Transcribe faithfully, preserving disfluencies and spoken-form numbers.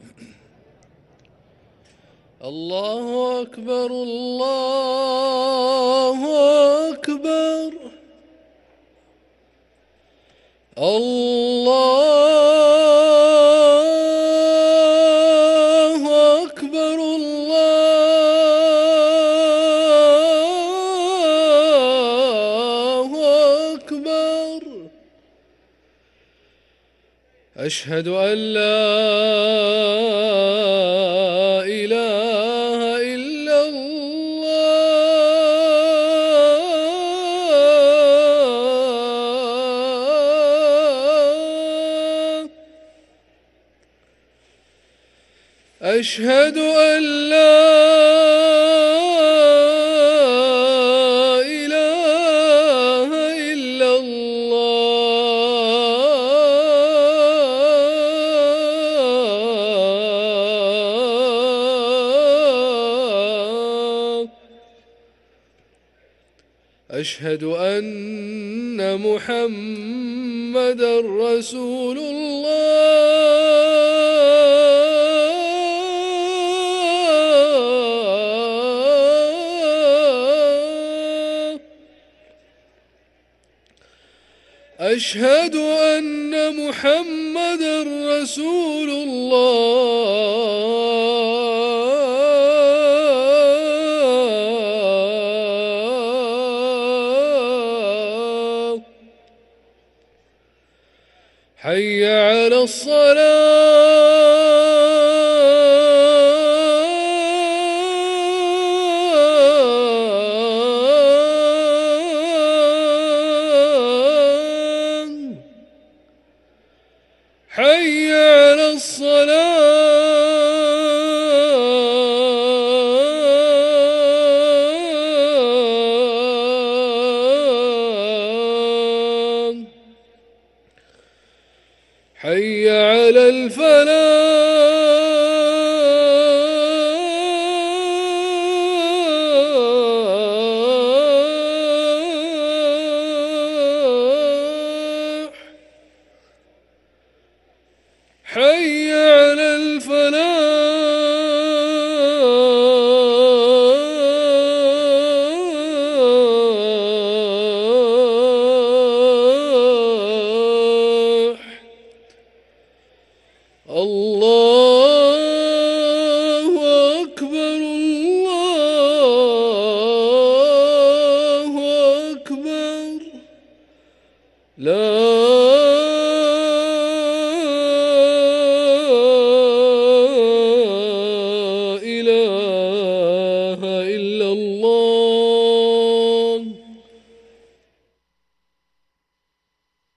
الله أكبر الله أكبر الله أكبر الله أكبر. أشهد أن لا إله إلا الله. أشهد أن لا إله إلا الله. أشهد أن محمدًا رسول الله. أشهد أن محمدًا رسول الله. حي على الصلاة. حي على الصلاة. حي على الفلاح. حي على الفلاح. الله أكبر الله أكبر. لا إله